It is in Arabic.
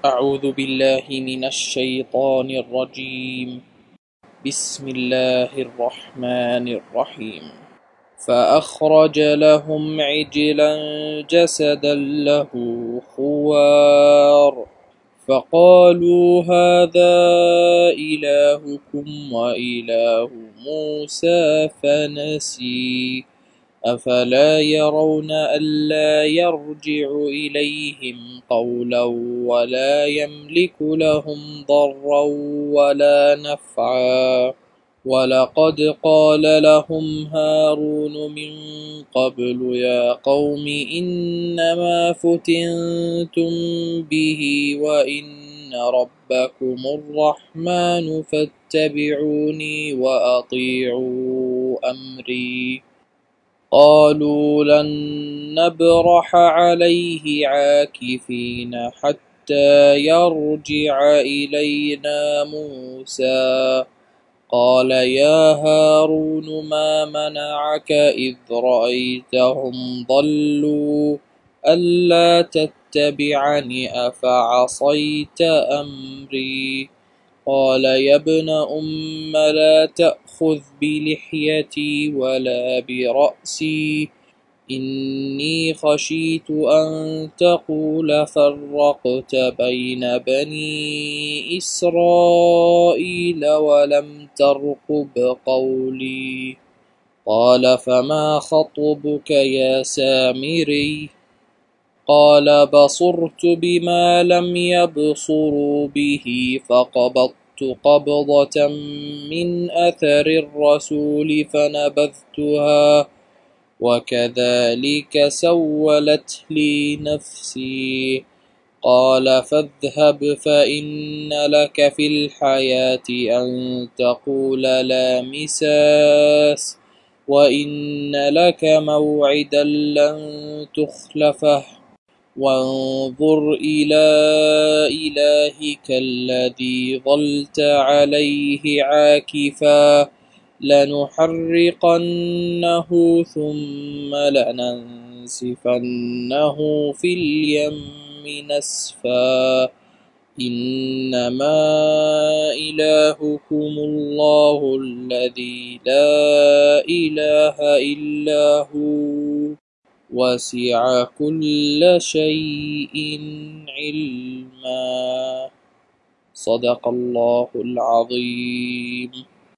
أعوذ بالله من الشيطان الرجيم. بسم الله الرحمن الرحيم. فأخرج لهم عجلا جسدا له خوار فقالوا هذا إلهكم وإله موسى فنسي أفلا يرون ألا يرجع إليهم قولا ولا يملك لهم ضرا ولا نفعا ولقد قال لهم هارون من قبل يا قوم إنما فتنتم به وإن ربكم الرحمن فاتبعوني وأطيعوا أمري قالوا لن نبرح عليه عاكفين حتى يرجع إلينا موسى قال يا هارون ما منعك إذ رأيتهم ضلوا ألا تتبعني أفعصيت أمري قال يا ابن أم لا تأخذ بلحيتي ولا برأسي إني خشيت أن تقول فرقت بين بني إسرائيل ولم ترقب قولي قال فما خطبك يا سامري قال بصرت بما لم يبصروا به فقبضت قبضة من أثر الرسول فنبذتها وكذلك سولت لي نفسي قال فاذهب فإن لك في الحياة أن تقول لا مساس وإن لك موعدا لن تخلفه وانظر إلى إلهك الذي ظلت عليه عاكفا لنحرقنه ثم لننسفنه في اليم نسفا إنما إلهكم الله الذي لا إله إلا هو وسع كل شيء علما. صدق الله العظيم.